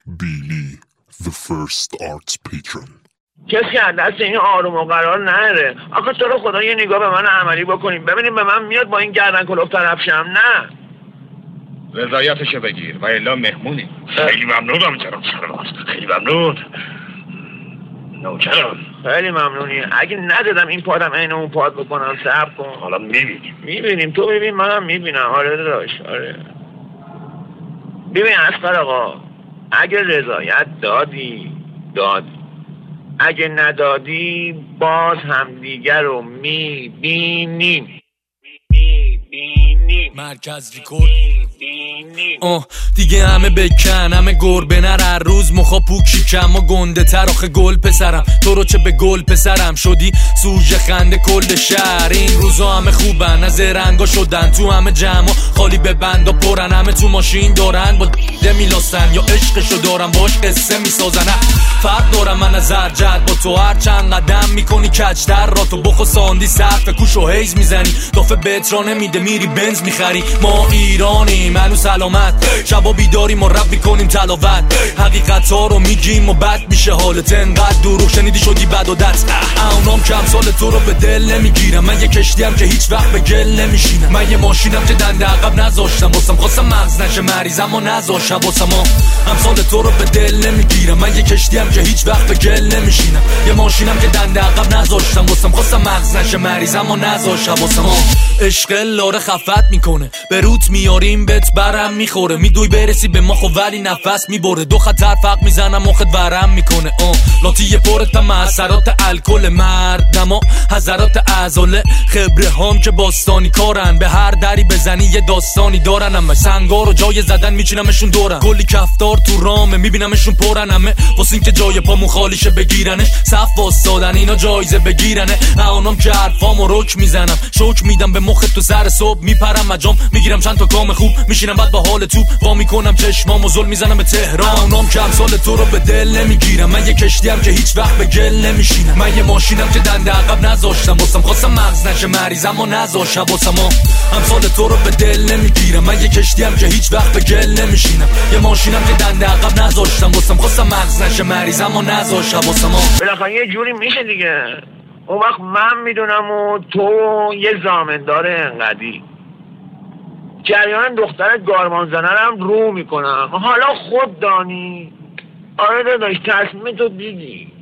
بیلی the first arts patron. کسی از دست این آروم و قرار نره. آخه تو رو خدا یه نگاه به من عملی بکنیم ببینیم به من میاد با این گردن کلوف طرف شم. نه رضایتشو بگیر و الا مهمونی. خیلی ممنونم جناب سرباز، خیلی ممنون نوکرم. خیلی ممنونی. اگه ندادم این پادم عین اون پاد بکنم صبر کن. حالا میبینیم تو ببین منم میبینم. آره داداش آره. ببین اصغر آقا اگه رضایت دادی اگه ندادی باز هم دیگر رو میبینیم. مرکز ریکورد دیگه همه بکن همه گربه نر هر روز مخا پوکی کم و گنده تر آخه گل پسرم تو رو چه به گل پسرم شدی سوژه خنده کل شهر. این روزا همه خوبن از رنگا شدن تو همه جمع خالی به بند و پرن همه تو ماشین دارن با ده میلاستن یا عشقشو دارن باش قصه میسازن. فرق دارم من از زرجت با تو هر چند قدم میکنی کچتر را تو بخو ساندی سقف کوش و حیز میزنی دافه بهت را نمیده میری بنز میخری. ما ایرانی منو سلامت شبا بیداریم و رب میکنیم تلاوت حقیقت ها رو میگیم و بد میشه حالت انقدر دروغ شنیدی شدی بد و دست. اونام کم سال تو رو به دل نمیگیرم. من یه کشتیم که هیچ وقت به گل نمیشینم. من یه ماشینم که دنده عقب نذاشتم واسم خواستم مغز نشه مریضم و نذاشتم واسم هم سال تو رو به دل نمیگیرم. من یه کشتیم که هیچ وقت به گل نمیشینم. یه ماشینم که دنده عقب نذاشتم واسم خواستم مغز نشه مریضم و نذاشتم واسم عشق لاره خفت میکنه به روت میاریم بهت برم میخوره میدوی برسی به ما خو ولی نفس میبره دو خطر فق میزنم مخت ورم میکنه لاتی یه پرت معصرات الکل مردما حضرات ازاله خبره هام که باستانی کارن به هر دری بزنی یه داستانی دارن. همه سنگار و جای زدن میچینمشون دورن کلی کفتار تو رامه میبینمشون پرن همه واسین که جای پامون خالیشه بگیرنش صف واسادن اینا جایزه بگیرنه. اونام که حرفامو رک میزنم شوک میدم به مخت تو سر صبح میپرم مجام میگیرم چند تا کام خوب میشینم بعد با حال توپ وا میکنم چشمامو زل میزنم به تهران. اونام که سال تو رو به دل نمیگیرم. من یه کشتیم که هیچ وقت به گل نمیشینم. من یه ماشینم که دنده عقب نذاشتم واسم خواستم مغز نشه مریضم و نذاشتم واسم هم سال تو رو به دل نمیگیرم. من یه کشتیم که هیچ وقت به گل نمیشینم. یه ماشینم که دنده عقب نذاشتم واسم خواستم مغز نشه مریضم و نذاشتم واسم بالاخره یه جوری میشه دیگه. اون وقت من میدونم و تو یه زامندار انقدی جریان دختر گارمان زنرم رو میکنم. حالا خود دانی. آره داداش تصمیم تو دیدی.